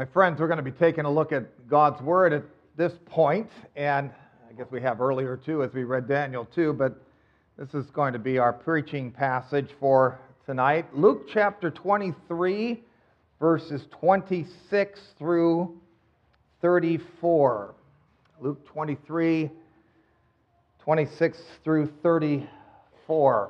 My friends, we're going to be taking a look at God's Word at this point, and I guess we have earlier too as we read Daniel 2, but this is going to be our preaching passage for tonight. Luke chapter 23, verses 26 through 34. Luke 23, 26 through 34.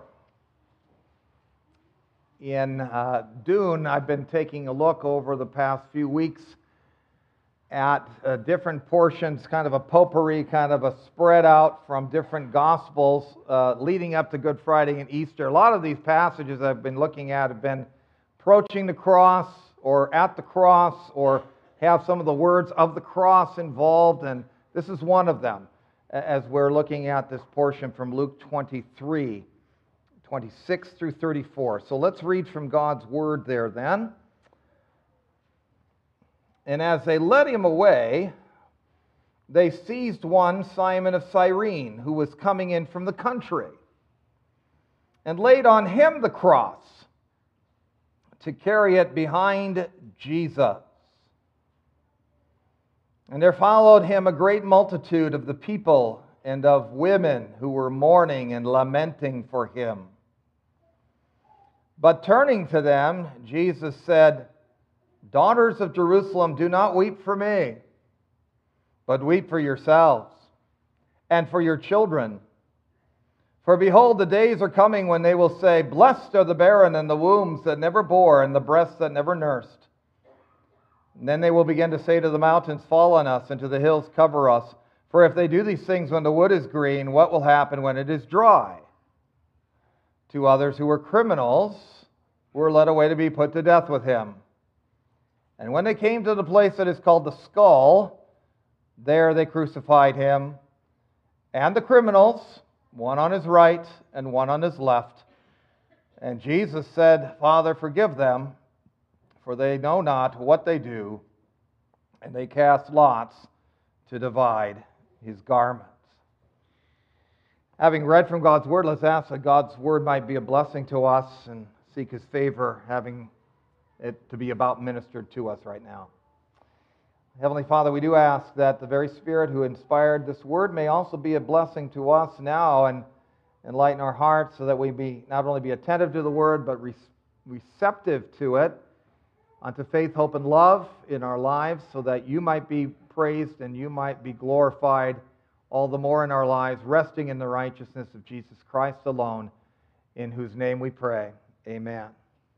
In Dune, I've been taking a look over the past few weeks at different portions, kind of a potpourri, kind of a spread out from different Gospels leading up to Good Friday and Easter. A lot of these passages I've been looking at have been approaching the cross or at the cross or have some of the words of the cross involved, and this is one of them as we're looking at this portion from Luke 23. 26 through 34. So let's read from God's Word there then. And as they led him away, they seized one, Simon of Cyrene, who was coming in from the country, and laid on him the cross to carry it behind Jesus. And there followed him a great multitude of the people and of women who were mourning and lamenting for him. But turning to them, Jesus said, "Daughters of Jerusalem, do not weep for me, but weep for yourselves and for your children. For behold, the days are coming when they will say, 'Blessed are the barren and the wombs that never bore and the breasts that never nursed.' And then they will begin to say to the mountains, 'Fall on us,' and to the hills, 'Cover us.' For if they do these things when the wood is green, what will happen when it is dry?" Two others who were criminals were led away to be put to death with him. And when they came to the place that is called the Skull, there they crucified him and the criminals, one on his right and one on his left. And Jesus said, "Father, forgive them, for they know not what they do." And they cast lots to divide his garments. Having read from God's Word, let's ask that God's Word might be a blessing to us and seek His favor, having it to be about ministered to us right now. Heavenly Father, we do ask that the very Spirit who inspired this Word may also be a blessing to us now and enlighten our hearts so that we be not only be attentive to the Word, but receptive to it unto faith, hope, and love in our lives so that you might be praised and you might be glorified all the more in our lives, resting in the righteousness of Jesus Christ alone, in whose name we pray. Amen.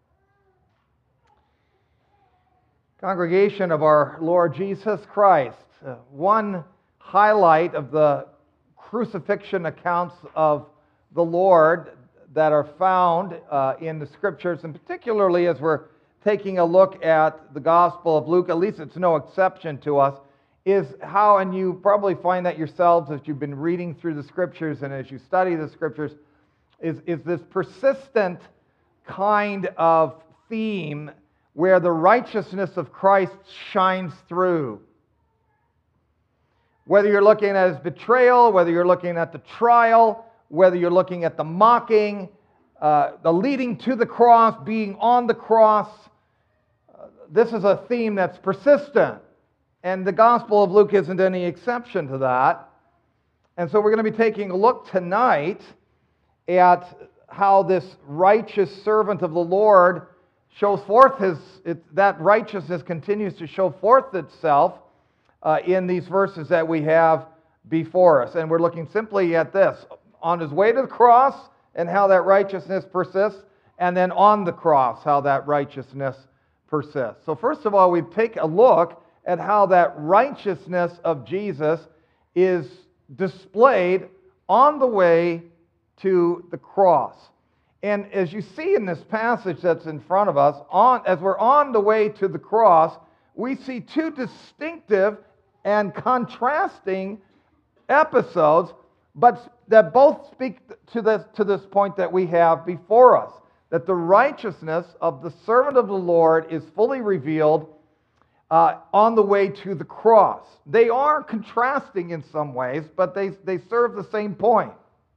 Congregation of our Lord Jesus Christ, one highlight of the crucifixion accounts of the Lord that are found in the Scriptures, and particularly as we're taking a look at the Gospel of Luke, at least it's no exception to us, is how, and you probably find that yourselves as you've been reading through the Scriptures and as you study the Scriptures, is this persistent kind of theme where the righteousness of Christ shines through. Whether you're looking at his betrayal, whether you're looking at the trial, whether you're looking at the mocking, the leading to the cross, being on the cross, this is a theme that's persistent. And the Gospel of Luke isn't any exception to that. And so we're going to be taking a look tonight at how this righteous servant of the Lord shows forth that righteousness continues to show forth itself in these verses that we have before us. And we're looking simply at this, on his way to the cross and how that righteousness persists, and then on the cross, how that righteousness persists. So first of all, we take a look at how that righteousness of Jesus is displayed on the way to the cross. And as you see in this passage that's in front of us, as we're on the way to the cross, we see two distinctive and contrasting episodes, but that both speak to this point that we have before us, that the righteousness of the servant of the Lord is fully revealed on the way to the cross. They are contrasting in some ways, but they serve the same point.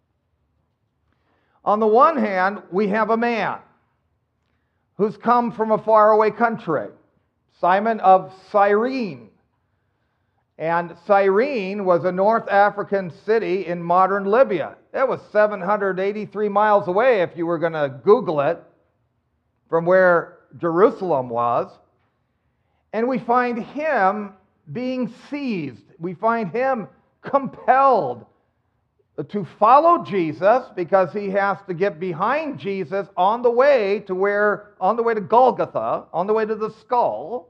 On the one hand, we have a man who's come from a faraway country, Simon of Cyrene. And Cyrene was a North African city in modern Libya. It was 783 miles away if you were going to Google it from where Jerusalem was. And we find him being seized. We find him compelled to follow Jesus because he has to get behind Jesus on the way to Golgotha, on the way to the skull.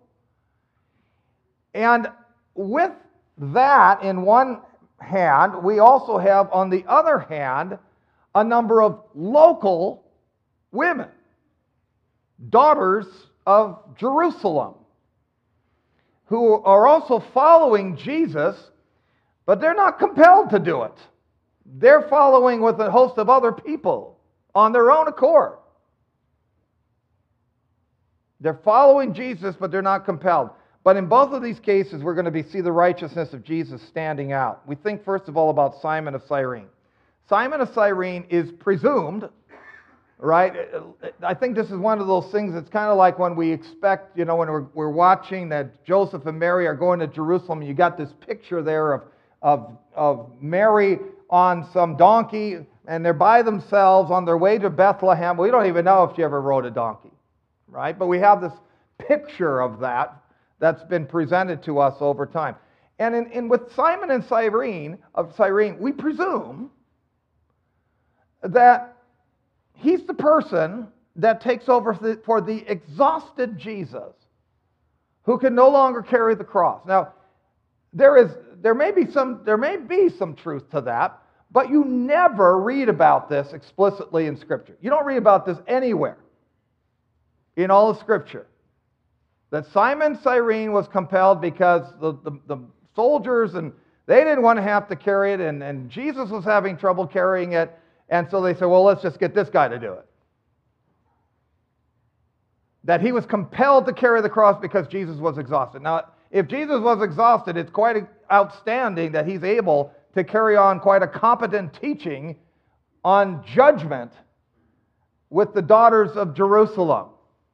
And with that in one hand, we also have on the other hand a number of local women, daughters of Jerusalem, who are also following Jesus, but they're not compelled to do it. They're following with a host of other people on their own accord. They're following Jesus, but they're not compelled. But in both of these cases, we're going to see the righteousness of Jesus standing out. We think first of all about Simon of Cyrene. Simon of Cyrene is presumed, right? I think this is one of those things that's kind of like when we expect, when we're watching that Joseph and Mary are going to Jerusalem, and you got this picture there of Mary on some donkey, and they're by themselves on their way to Bethlehem. We don't even know if she ever rode a donkey, right? But we have this picture of that's been presented to us over time. And with Simon and Cyrene, we presume that he's the person that takes over for the exhausted Jesus, who can no longer carry the cross. Now, there may be some truth to that, but you never read about this explicitly in Scripture. You don't read about this anywhere in all of Scripture. That Simon Cyrene was compelled because the soldiers, and they didn't want to have to carry it, and Jesus was having trouble carrying it, and so they said, well, let's just get this guy to do it. That he was compelled to carry the cross because Jesus was exhausted. Now, if Jesus was exhausted, it's quite outstanding that he's able to carry on quite a competent teaching on judgment with the daughters of Jerusalem.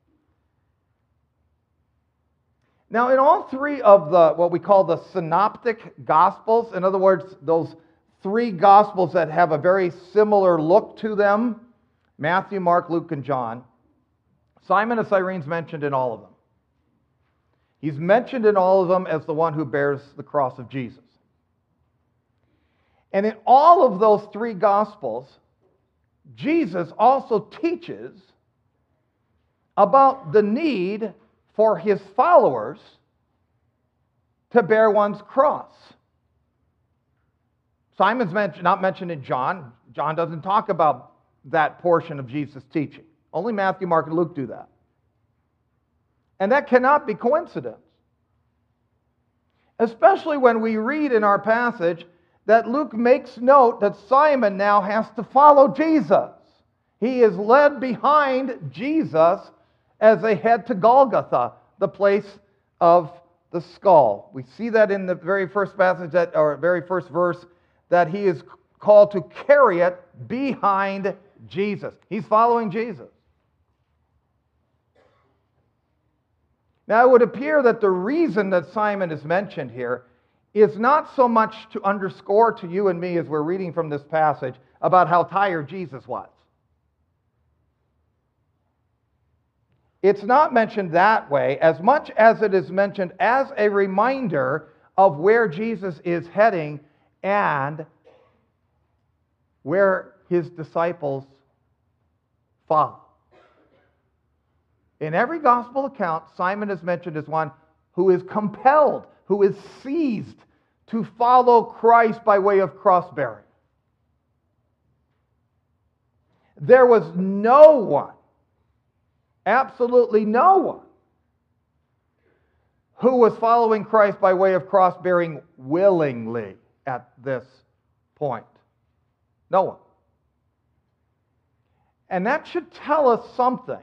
Now, in all three of what we call the synoptic gospels, in other words, those three gospels that have a very similar look to them, Matthew, Mark, Luke, and John, Simon of Cyrene's mentioned in all of them. He's mentioned in all of them as the one who bears the cross of Jesus. And in all of those three gospels, Jesus also teaches about the need for his followers to bear one's cross. Simon's not mentioned in John. John doesn't talk about that portion of Jesus' teaching. Only Matthew, Mark, and Luke do that. And that cannot be coincidence. Especially when we read in our passage that Luke makes note that Simon now has to follow Jesus. He is led behind Jesus as they head to Golgotha, the place of the skull. We see that in the very first passage, very first verse, that he is called to carry it behind Jesus. He's following Jesus. Now, it would appear that the reason that Simon is mentioned here is not so much to underscore to you and me as we're reading from this passage about how tired Jesus was. It's not mentioned that way as much as it is mentioned as a reminder of where Jesus is heading and where his disciples follow. In every gospel account, Simon is mentioned as one who is compelled, who is seized to follow Christ by way of cross-bearing. There was no one, absolutely no one, who was following Christ by way of cross-bearing willingly at this point. No one. And that should tell us something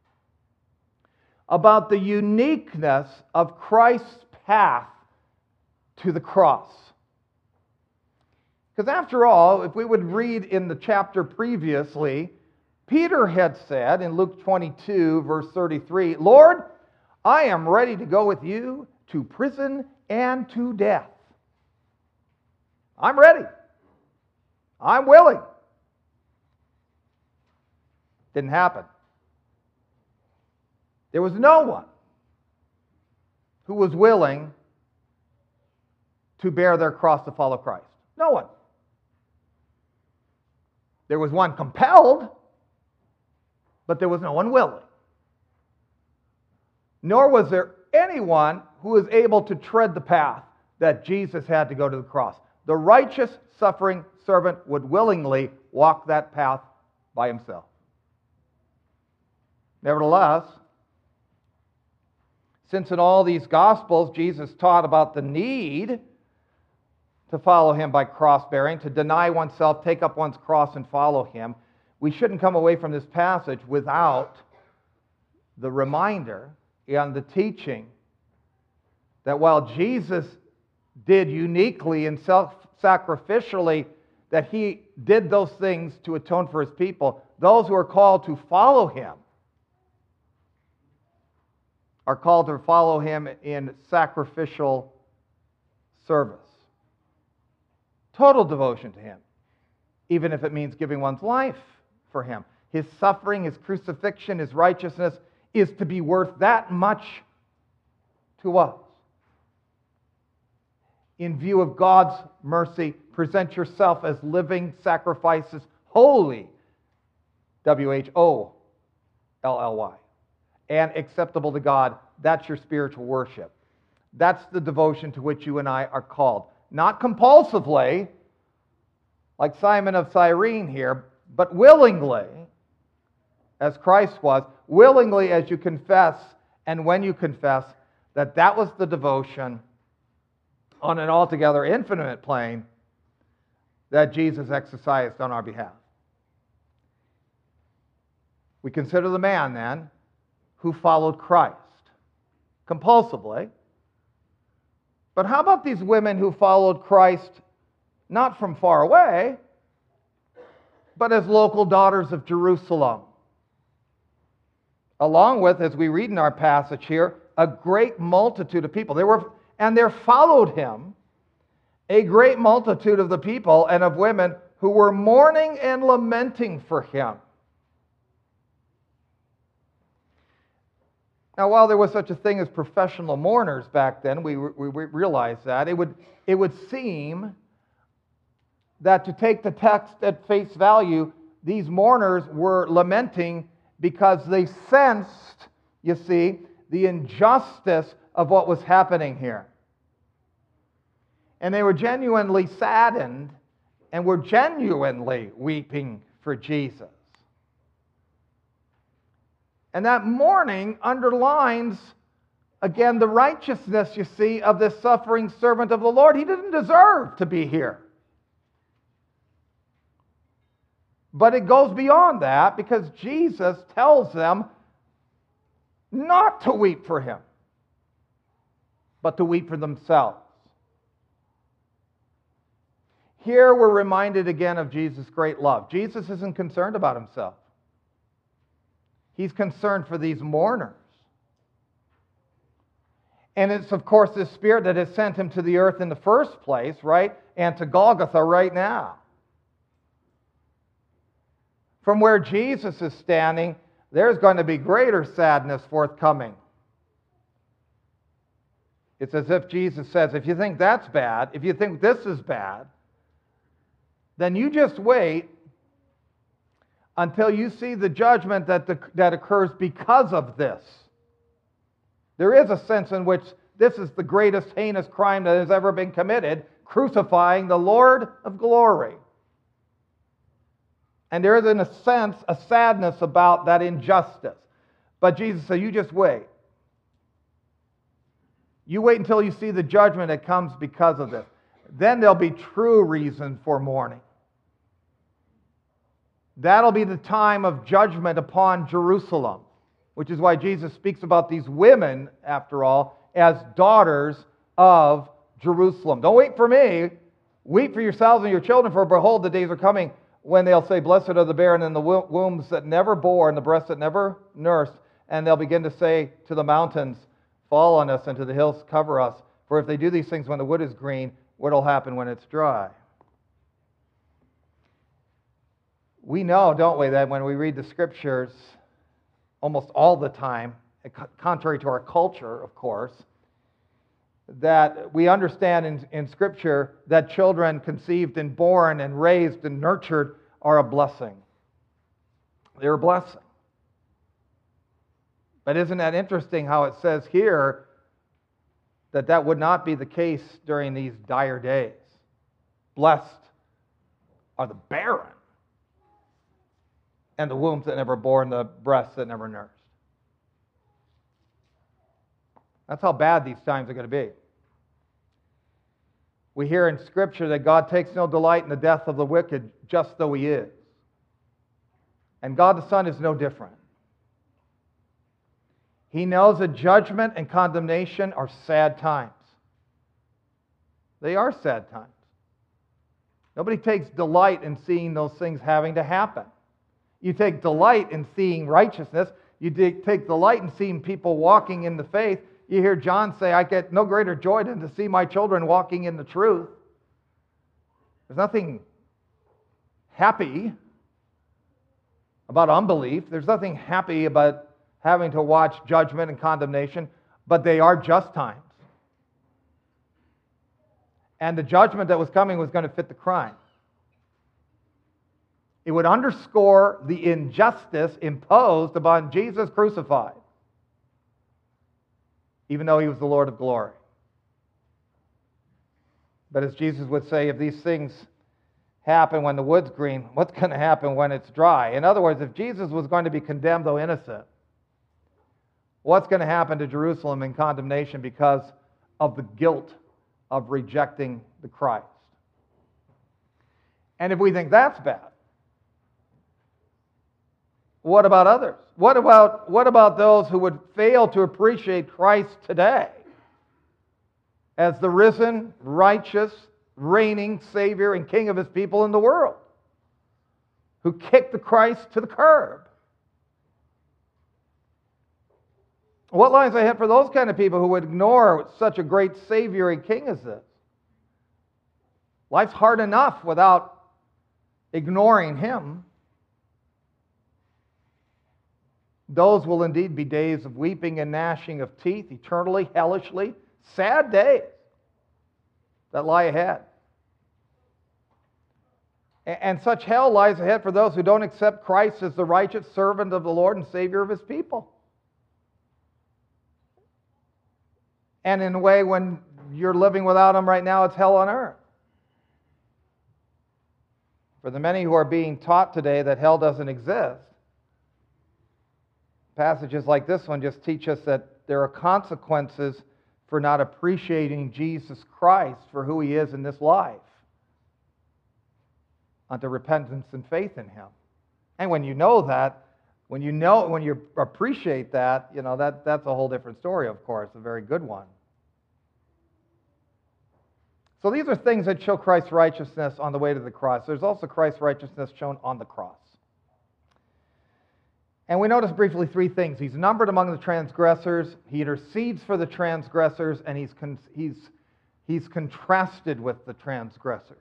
about the uniqueness of Christ's path to the cross. Because after all, if we would read in the chapter previously, Peter had said in Luke 22, verse 33, "Lord, I am ready to go with you to prison and to death. I'm ready. I'm willing. Didn't happen. There was no one who was willing to bear their cross to follow Christ. No one. There was one compelled, but there was no one willing. Nor was there anyone who was able to tread the path that Jesus had to go to the cross. The righteous, suffering servant would willingly walk that path by himself. Nevertheless, since in all these Gospels Jesus taught about the need to follow Him by cross-bearing, to deny oneself, take up one's cross, and follow Him, we shouldn't come away from this passage without the reminder and the teaching that while Jesus did uniquely and self-sacrificially, that He did those things to atone for His people, those who are called to follow Him are called to follow Him in sacrificial service. Total devotion to Him, even if it means giving one's life for Him. His suffering, His crucifixion, His righteousness is to be worth that much to us. In view of God's mercy, present yourself as living sacrifices, holy, WHOLLY, and acceptable to God. That's your spiritual worship. That's the devotion to which you and I are called. Not compulsively, like Simon of Cyrene here, but willingly, as Christ was, willingly as you confess, and when you confess, that was the devotion on an altogether infinite plane that Jesus exercised on our behalf. We consider the man, then, who followed Christ compulsively. But how about these women who followed Christ not from far away, but as local daughters of Jerusalem? Along with, as we read in our passage here, a great multitude of people. There followed him a great multitude of the people and of women who were mourning and lamenting for him. Now, while there was such a thing as professional mourners back then, we realized that, it would seem that to take the text at face value, these mourners were lamenting because they sensed, you see, the injustice of what was happening here. And they were genuinely saddened and were genuinely weeping for Jesus. And that mourning underlines, again, the righteousness, you see, of this suffering servant of the Lord. He didn't deserve to be here. But it goes beyond that, because Jesus tells them not to weep for him, but to weep for themselves. Here we're reminded again of Jesus' great love. Jesus isn't concerned about himself. He's concerned for these mourners. And it's, of course, this Spirit that has sent him to the earth in the first place, right? And to Golgotha right now. From where Jesus is standing, there's going to be greater sadness forthcoming. It's as if Jesus says, if you think that's bad, if you think this is bad, then you just wait until you see the judgment that occurs because of this. There is a sense in which this is the greatest heinous crime that has ever been committed, crucifying the Lord of glory. And there is, in a sense, a sadness about that injustice. But Jesus said, you just wait. You wait until you see the judgment that comes because of this. Then there'll be true reason for mourning. That'll be the time of judgment upon Jerusalem, which is why Jesus speaks about these women, after all, as daughters of Jerusalem. Don't wait for me. Weep for yourselves and your children, for behold, the days are coming when they'll say, blessed are the barren and the wombs that never bore and the breasts that never nursed. And they'll begin to say to the mountains, fall on us, and to the hills cover us. For if they do these things when the wood is green, what will happen when it's dry? We know, don't we, that when we read the Scriptures, almost all the time, contrary to our culture, of course, that we understand in Scripture that children conceived and born and raised and nurtured are a blessing. They're a blessing. But isn't that interesting how it says here that that would not be the case during these dire days? Blessed are the barren, and the wombs that never bore, and the breasts that never nursed. That's how bad these times are going to be. We hear in Scripture that God takes no delight in the death of the wicked, just though he is. And God the Son is no different. He knows that judgment and condemnation are sad times. They are sad times. Nobody takes delight in seeing those things having to happen. You take delight in seeing righteousness. You take delight in seeing people walking in the faith. You hear John say, I get no greater joy than to see my children walking in the truth. There's nothing happy about unbelief. There's nothing happy about having to watch judgment and condemnation, but they are just times. And the judgment that was coming was going to fit the crime. It would underscore the injustice imposed upon Jesus crucified, even though he was the Lord of glory. But as Jesus would say, if these things happen when the wood's green, what's going to happen when it's dry? In other words, if Jesus was going to be condemned, though innocent, what's going to happen to Jerusalem in condemnation because of the guilt of rejecting the Christ? And if we think that's bad, what about others? What about those who would fail to appreciate Christ today as the risen, righteous, reigning Savior and King of his people in the world, who kicked the Christ to the curb? What lies ahead for those kind of people who would ignore such a great Savior and King as this? Life's hard enough without ignoring him. Those will indeed be days of weeping and gnashing of teeth, eternally, hellishly, sad days that lie ahead. And such hell lies ahead for those who don't accept Christ as the righteous servant of the Lord and Savior of his people. And in a way, when you're living without him right now, it's hell on earth. For the many who are being taught today that hell doesn't exist, passages like this one just teach us that there are consequences for not appreciating Jesus Christ for who he is in this life, unto repentance and faith in him. And when you know that, when you appreciate that, that's a whole different story, of course, a very good one. So these are things that show Christ's righteousness on the way to the cross. There's also Christ's righteousness shown on the cross. And we notice briefly three things. He's numbered among the transgressors, he intercedes for the transgressors, and he's contrasted with the transgressors.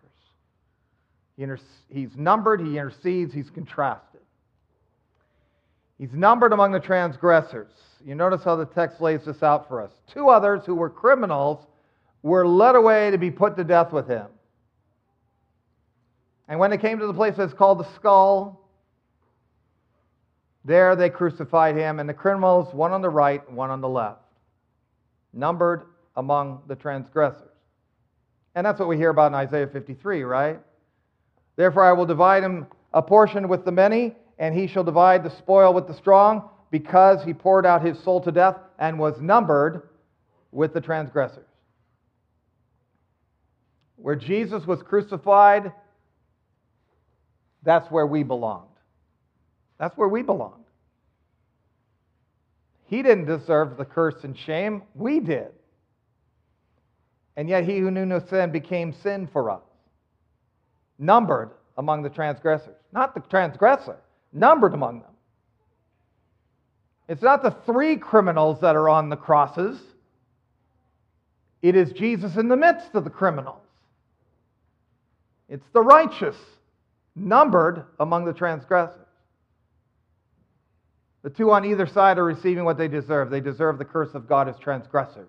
He's numbered, he intercedes, he's contrasted. He's numbered among the transgressors. You notice how the text lays this out for us. Two others who were criminals were led away to be put to death with him. And when they came to the place that's called the Skull, there they crucified him, and the criminals, one on the right, one on the left, numbered among the transgressors. And that's what we hear about in Isaiah 53, right? Therefore I will divide him a portion with the many, and he shall divide the spoil with the strong, because he poured out his soul to death and was numbered with the transgressors. Where Jesus was crucified, that's where we belonged. That's where we belonged. He didn't deserve the curse and shame. We did. And yet he who knew no sin became sin for us. Numbered among the transgressors. Not the transgressor. Numbered among them. It's not the three criminals that are on the crosses It is Jesus in the midst of the criminals. It's the righteous numbered among the transgressors. The two on either side are receiving what they deserve. They deserve the curse of God as transgressors.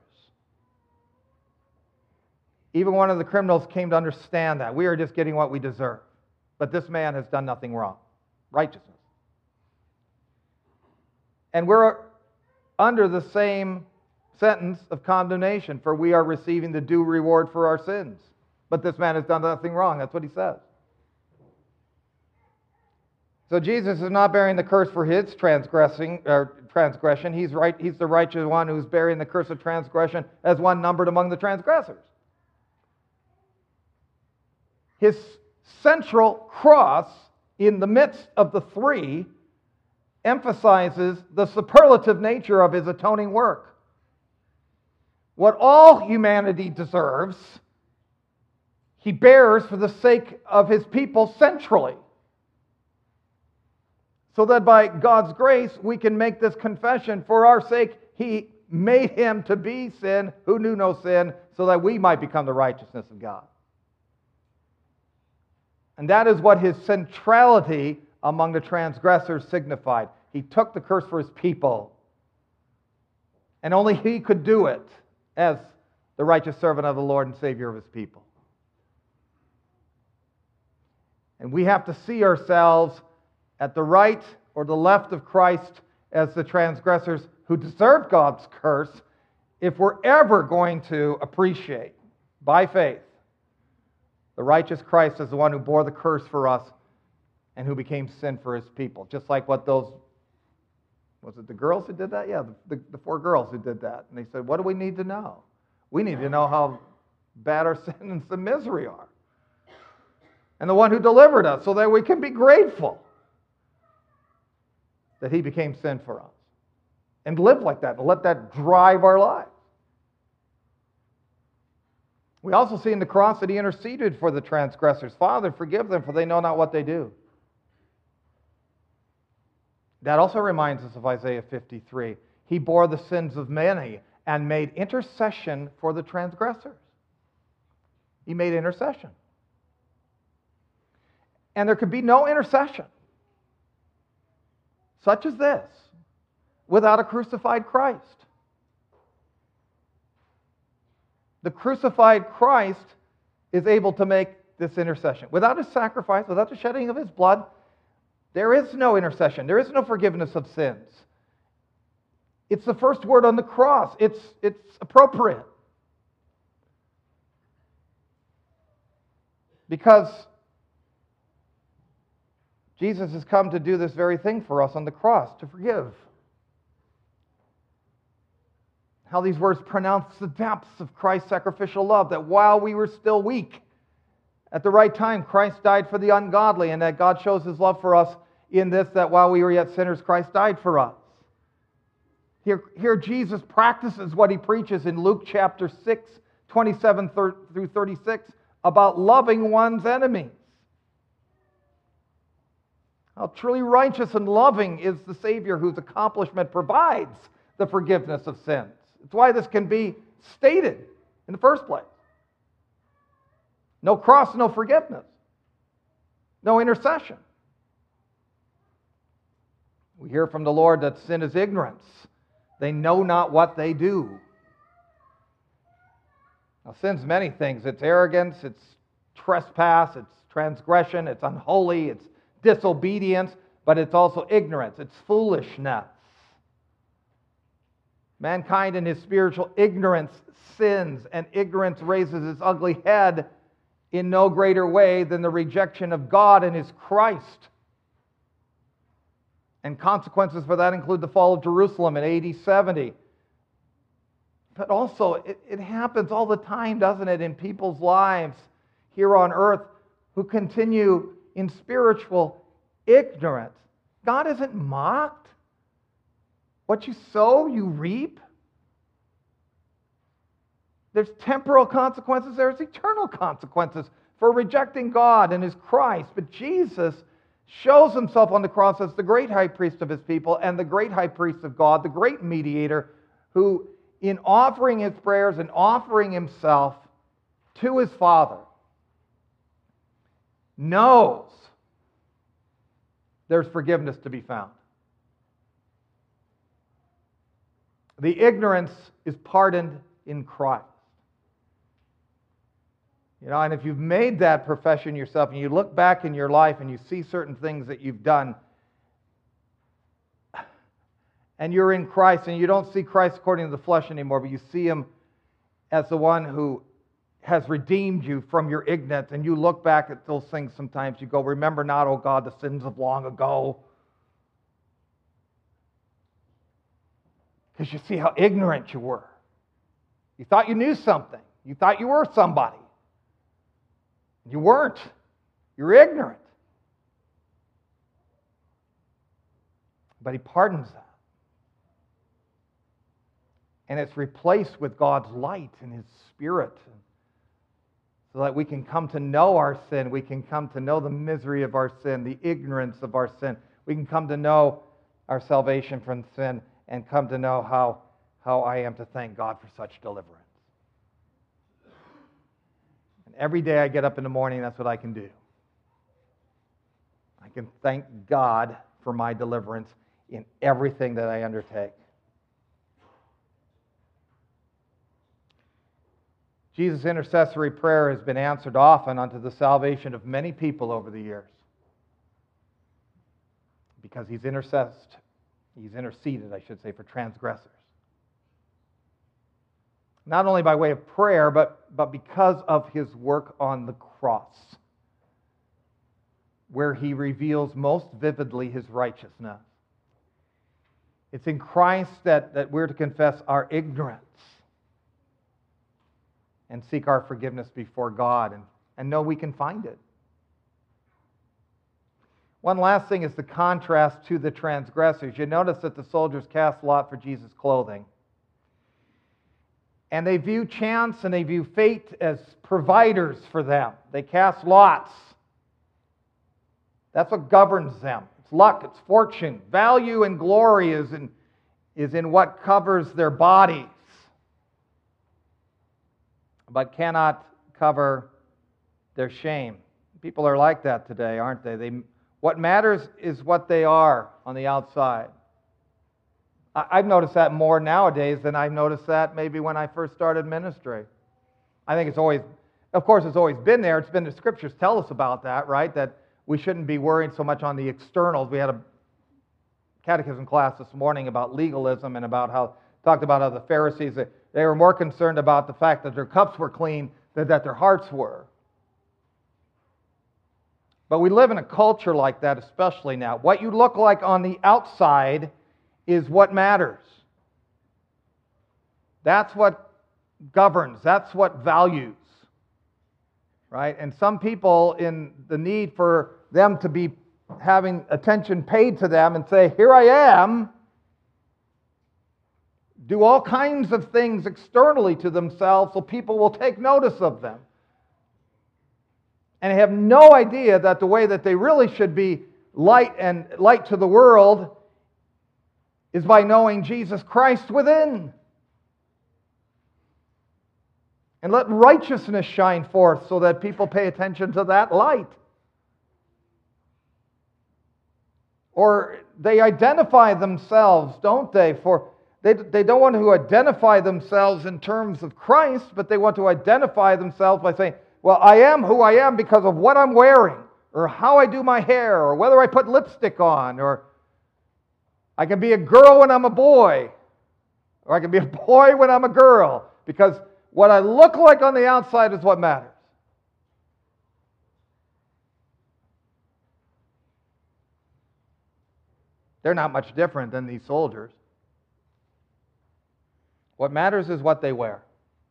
Even one of the criminals came to understand that. We are just getting what we deserve. But this man has done nothing wrong. Righteousness. And we're under the same sentence of condemnation, for we are receiving the due reward for our sins. But this man has done nothing wrong. That's what he says. So Jesus is not bearing the curse for his transgression. He's the righteous one who's bearing the curse of transgression as one numbered among the transgressors. His central cross in the midst of the three emphasizes the superlative nature of his atoning work. What all humanity deserves, he bears for the sake of his people centrally. So that by God's grace, we can make this confession. For our sake, he made him to be sin who knew no sin, so that we might become the righteousness of God. And that is what his centrality among the transgressors signified. He took the curse for his people. And only he could do it as the righteous servant of the Lord and Savior of his people. And we have to see ourselves at the right or the left of Christ as the transgressors who deserve God's curse if we're ever going to appreciate, by faith, the righteous Christ as the one who bore the curse for us and who became sin for his people. Just like what those, was it the girls who did that? Yeah, the four girls who did that. And they said, what do we need to know? We need to know how bad our sin and some misery are. And the one who delivered us so that we can be grateful that he became sin for us. And live like that and let that drive our lives. We also see in the cross that he interceded for the transgressors. Father, forgive them, for they know not what they do. That also reminds us of Isaiah 53. He bore the sins of many and made intercession for the transgressors. He made intercession. And there could be no intercession such as this without a crucified Christ. The crucified Christ is able to make this intercession. Without his sacrifice, without the shedding of his blood, there is no intercession. There is no forgiveness of sins. It's the first word on the cross. It's appropriate. Because Jesus has come to do this very thing for us on the cross, to forgive. How these words pronounce the depths of Christ's sacrificial love, that while we were still weak, at the right time, Christ died for the ungodly, and that God shows his love for us in this, that while we were yet sinners, Christ died for us. Here Jesus practices what he preaches in Luke chapter 6, 27 through 36, about loving one's enemies. How truly righteous and loving is the Savior whose accomplishment provides the forgiveness of sins. It's why this can be stated in the first place. No cross, no forgiveness. No intercession. We hear from the Lord that sin is ignorance. They know not what they do. Now, sin's many things. It's arrogance, it's trespass, it's transgression, it's unholy, it's disobedience, but it's also ignorance, it's foolishness. Mankind in his spiritual ignorance sins, and ignorance raises its ugly head in no greater way than the rejection of God and his Christ. And consequences for that include the fall of Jerusalem in AD 70. But also, it happens all the time, doesn't it, in people's lives here on earth who continue in spiritual ignorance. God isn't mocked. What you sow, you reap. There's temporal consequences, there's eternal consequences for rejecting God and his Christ. But Jesus shows himself on the cross as the great high priest of his people and the great high priest of God, the great mediator who in offering his prayers and offering himself to his Father, knows there's forgiveness to be found. The ignorance is pardoned in Christ. And if you've made that profession yourself and you look back in your life and you see certain things that you've done, and you're in Christ and you don't see Christ according to the flesh anymore, but you see him as the one who has redeemed you from your ignorance, and you look back at those things sometimes, you go, remember not, O God, the sins of long ago. Because you see how ignorant you were. You thought you knew something. You thought you were somebody. You weren't. You're ignorant. But he pardons that. And it's replaced with God's light and his Spirit, so that we can come to know our sin. We can come to know the misery of our sin, the ignorance of our sin. We can come to know our salvation from sin and come to know how I am to thank God for such deliverance. And every day I get up in the morning, that's what I can do. I can thank God for my deliverance in everything that I undertake. Jesus' intercessory prayer has been answered often unto the salvation of many people over the years, because he's interceded, I should say, for transgressors. Not only by way of prayer, but because of his work on the cross, where he reveals most vividly his righteousness. It's in Christ that we're to confess our ignorance and seek our forgiveness before God and know we can find it. One last thing is the contrast to the transgressors. You notice that the soldiers cast lot for Jesus' clothing. And they view chance and they view fate as providers for them. They cast lots. That's what governs them. It's luck, it's fortune. Value and glory is in what covers their bodies, but cannot cover their shame. People are like that today, aren't they? What matters is what they are on the outside. I've noticed that more nowadays than I've noticed that maybe when I first started ministry. I think it's always been there. It's been the Scriptures tell us about that, right? That we shouldn't be worried so much on the externals. We had a catechism class this morning about legalism and talked about how the Pharisees, they were more concerned about the fact that their cups were clean than that their hearts were. But we live in a culture like that, especially now. What you look like on the outside is what matters. That's what governs. That's what values. Right? And some people, in the need for them to be having attention paid to them and say, here I am, do all kinds of things externally to themselves so people will take notice of them. And have no idea that the way that they really should be light to the world is by knowing Jesus Christ within. And let righteousness shine forth so that people pay attention to that light. Or they identify themselves, don't they? They don't want to identify themselves in terms of Christ, but they want to identify themselves by saying, well, I am who I am because of what I'm wearing, or how I do my hair, or whether I put lipstick on, or I can be a girl when I'm a boy, or I can be a boy when I'm a girl, because what I look like on the outside is what matters. They're not much different than these soldiers. What matters is what they wear.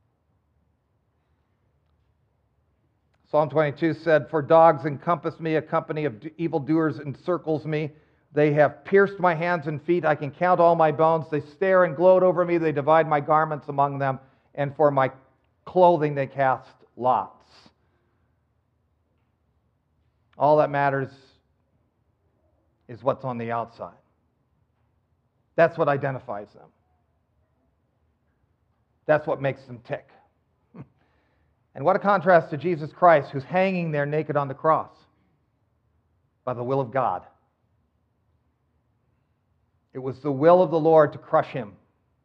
Psalm 22 said, for dogs encompass me, a company of evildoers encircles me. They have pierced my hands and feet. I can count all my bones. They stare and gloat over me. They divide my garments among them. And for my clothing they cast lots. All that matters is what's on the outside. That's what identifies them. That's what makes them tick. And what a contrast to Jesus Christ, who's hanging there naked on the cross by the will of God. It was the will of the Lord to crush him.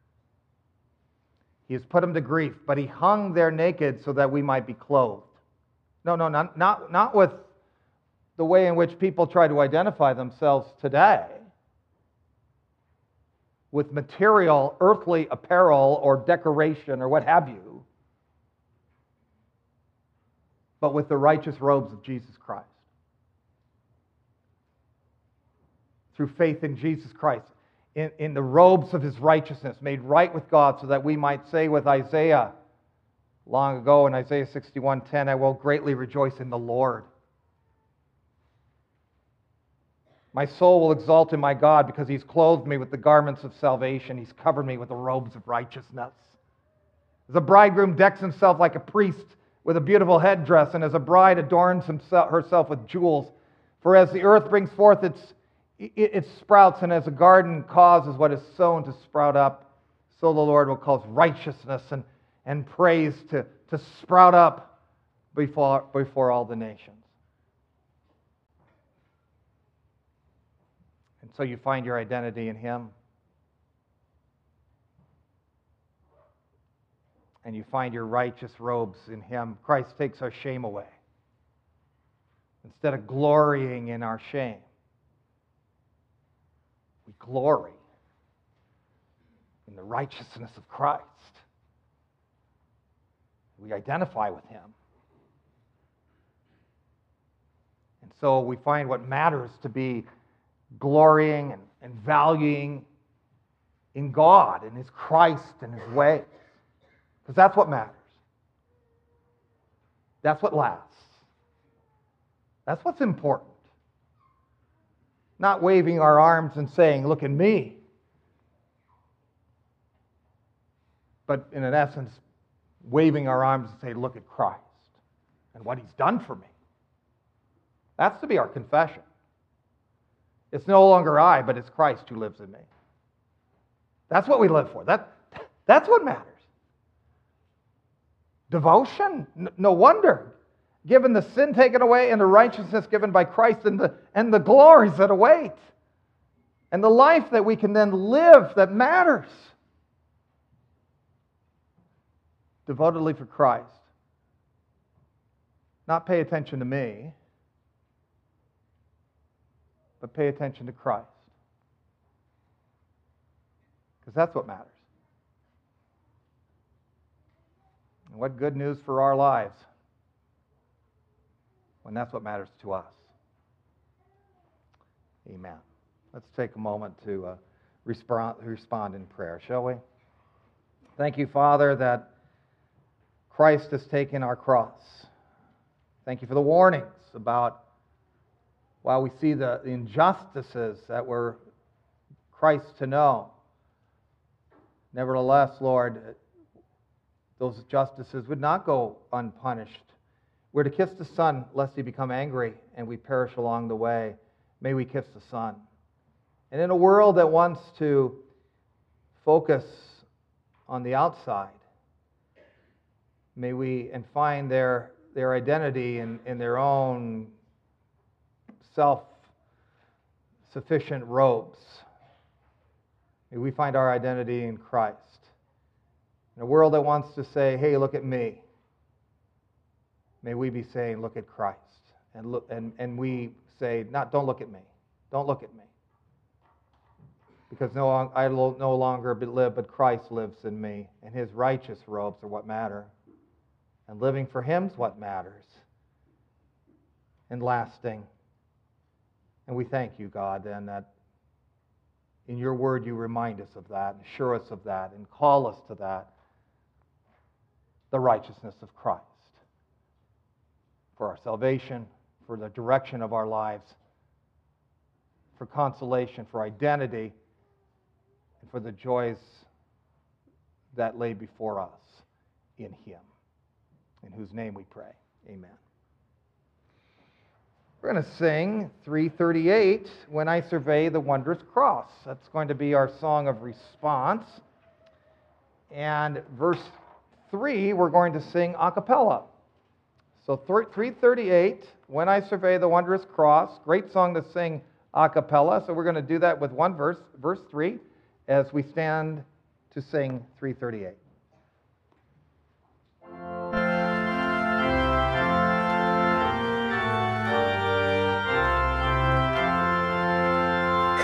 He has put him to grief, but he hung there naked so that we might be clothed. No, not with the way in which people try to identify themselves today, with material, earthly apparel or decoration or what have you, but with the righteous robes of Jesus Christ. Through faith in Jesus Christ, in the robes of his righteousness, made right with God, so that we might say with Isaiah long ago in Isaiah 61:10, I will greatly rejoice in the Lord. My soul will exalt in my God, because he's clothed me with the garments of salvation. He's covered me with the robes of righteousness. As a bridegroom decks himself like a priest with a beautiful headdress, and as a bride adorns herself with jewels. For as the earth brings forth its sprouts, and as a garden causes what is sown to sprout up, so the Lord will cause righteousness and praise to sprout up before all the nations. And so you find your identity in him. And you find your righteous robes in him. Christ takes our shame away. Instead of glorying in our shame, we glory in the righteousness of Christ. We identify with him. And so we find what matters to be glorying and valuing in God and his Christ and his ways. Because that's what matters. That's what lasts. That's what's important. Not waving our arms and saying, look at me. But in essence, waving our arms and say, look at Christ and what he's done for me. That's to be our confession. It's no longer I, but it's Christ who lives in me. That's what we live for. That's what matters. Devotion? No wonder. Given the sin taken away and the righteousness given by Christ and the glories that await. And the life that we can then live that matters. Devotedly for Christ. Not pay attention to me, but pay attention to Christ. Because that's what matters. And what good news for our lives when that's what matters to us. Amen. Let's take a moment to respond in prayer, shall we? Thank you, Father, that Christ has taken our cross. Thank you for the warnings about, while we see the injustices that were Christ to know, nevertheless, Lord, those justices would not go unpunished. We're to kiss the Son, lest he become angry and we perish along the way. May we kiss the Son. And in a world that wants to focus on the outside, may we find their identity in their own self-sufficient robes. May we find our identity in Christ. In a world that wants to say, hey, look at me, may we be saying, look at Christ. And we say, don't look at me. Don't look at me. Because I will no longer live, but Christ lives in me, and his righteous robes are what matter. And living for him is what matters. And lasting. And we thank you, God, then, that in your word you remind us of that, and assure us of that, and call us to that, the righteousness of Christ. For our salvation, for the direction of our lives, for consolation, for identity, and for the joys that lay before us in him. In whose name we pray. Amen. We're going to sing 338, When I Survey the Wondrous Cross. That's going to be our song of response. And verse 3, we're going to sing a cappella. So 338, When I Survey the Wondrous Cross, great song to sing a cappella. So we're going to do that with one verse, verse 3, as we stand to sing 338.